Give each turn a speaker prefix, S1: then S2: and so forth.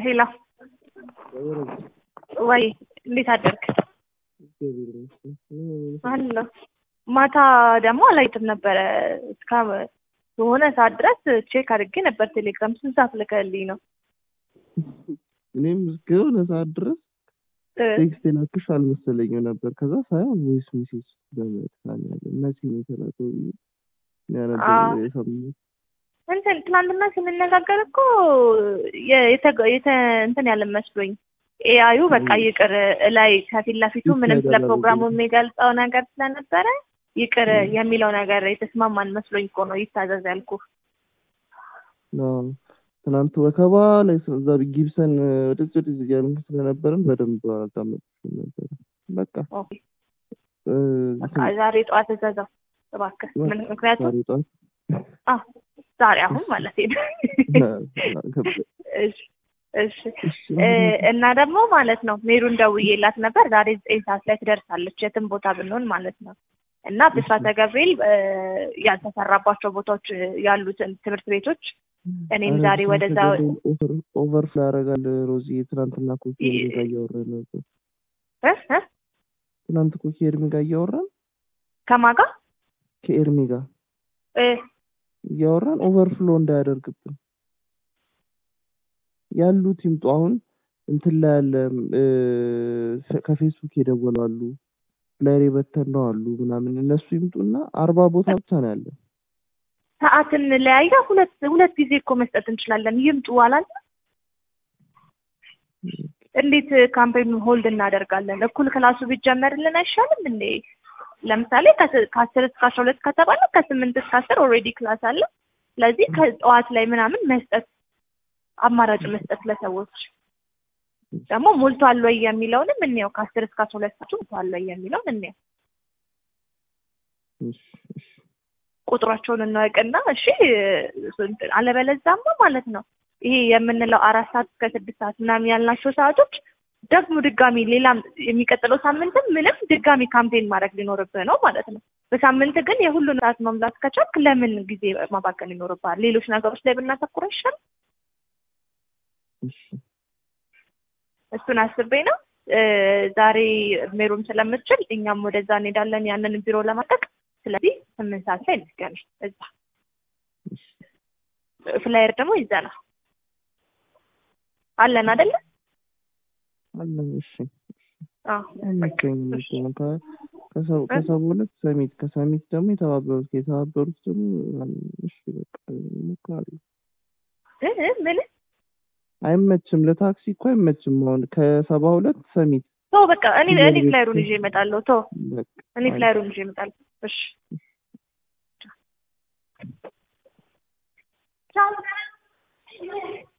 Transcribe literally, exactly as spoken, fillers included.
S1: ሄላ ወይ እንዴት አደርክ? አለ ማታ ደግሞ አላይትም ነበር እስከ ሆነ ሰዓት ድረስ ቼክ አድርጌ ነበር ቴሌግራም ስንት ሰዓት ልከልኝ ነው?
S2: እኔም እስከሆነ ሰዓት ድረስ ቴክስት ላክሽ አልመሰለኝም ነበር። ከዛ ሳይሆን ቮይስ ሜሴጅ በመጣል ያለ መቼ ነው የተላከው ያነበው የሰማሁት።
S1: እንትን ትናንትና ስንነጋገር እኮ የተ እንትን ያለ መስሎኝ ኤአዩ በቃ ይቅር ላይ ከፊት ለፊቱ ምንም ስለ ፕሮግራሙ የሚገልጸው ነገር ስለነበረ ይቅር የሚለው ነገር የተስማማን መስሎኝ እኮ ነው ይታዘዝ ያልኩ።
S2: ነው ትናንት ወከባ ላይ ስለዛ ጊብሰን ወደዚህ ወደዚህ ያልን ስለነበረን በደንብ አልታመጥኩም ነበር። በቃ
S1: ኦኬ በቃ ዛሬ ጠዋት ተዘዛው እባክህ ምን ምክንያቱም
S2: ዛሬ ጠዋት
S1: አ ዛሬ አሁን ማለት ነው። እሺ እሺ እና ደግሞ ማለት ነው ሜሩን ደውዬላት ነበር ዛሬ ዘጠኝ ሰዓት ላይ ትደርሳለች የትም ቦታ ብንሆን ማለት ነው። እና ብስራተ ገብርኤል ያልተሰራባቸው ቦታዎች ያሉትን ትምህርት ቤቶች እኔም ዛሬ ወደዛ
S2: ኦቨርፍሎ ያደርጋል። ሮዚ ትናንትና እኮ ከኤርሚ ጋር እያወራን ነበር
S1: እ እ
S2: ትናንት እኮ ከኤርሚ ጋር እያወራን
S1: ከማን ጋር?
S2: ከኤርሚ ጋር
S1: እ
S2: እያወራን ኦቨርፍሎ እንዳያደርግብን ያሉት ይምጡ። አሁን እንትን ላይ ያለ ከፌስቡክ የደወላሉ ላይ በተነው አሉ ምናምን እነሱ ይምጡና አርባ ቦታ ብቻ ነው ያለ።
S1: ሰዓትን ለያያ ሁለት ሁለት ጊዜ እኮ መስጠት እንችላለን። ይምጡ አላል እንዴት ካምፔን ሆልድ እናደርጋለን? እኩል ክላሱ ቢጀመርልን አይሻልም እንዴ? ለምሳሌ ከአስር እስከ አስራ ሁለት ከተባለ ከስምንት እስከ አስር ኦልሬዲ ክላስ አለ። ስለዚህ ከጠዋት ላይ ምናምን መስጠት አማራጭ መስጠት ለሰዎች ደግሞ ሞልቷል ወይ የሚለውንም እንየው። ከአስር እስከ አስራ ሁለት ሞልቷል ወይ የሚለውን እንየው።
S2: እሺ እሺ
S1: ቁጥራቸውን እናውቅና እሺ አለበለዚያማ ማለት ነው ይሄ የምንለው አራት ሰዓት እስከ ስድስት ሰዓት ምናምን ያልናቸው ሰዓቶች ደግሞ ድጋሚ ሌላም የሚቀጥለው ሳምንትም ምንም ድጋሚ ካምፔን ማድረግ ሊኖርብህ ነው ማለት ነው። በሳምንት ግን የሁሉን ሰዓት መሙላት ከቻልክ ለምን ጊዜ ማባከን ይኖርብሃል? ሌሎች ነገሮች ላይ ብናተኩር ይሻላል።
S2: እሺ
S1: እሱን አስቤ ነው ዛሬ ሜሮም ስለምትችል እኛም ወደዛ እንሄዳለን ያንን ቢሮ ለማጠቅ። ስለዚህ ስምንት ሰዓት ላይ እንገናኝ እዛ። ፍላየር ደግሞ ይዘና አለን አይደለ?
S2: አለን። እሺ
S1: አዎ
S2: ከሰው ከሰው ሁለት ሰሚት ከሰሚት ደግሞ የተባበሩት የተባበሩት ደግሞ እሺ በቃ ሞካሪ
S1: እ ምን
S2: አይመችም ለታክሲ እኮ አይመችም። አሁን ከሰባ ሁለት ሰሚት
S1: ተው በቃ እኔ እኔ ፍላየሩን ይዤ እመጣለሁ። ተው እኔ ፍላየሩን ይዤ እመጣለሁ። እሺ ቻው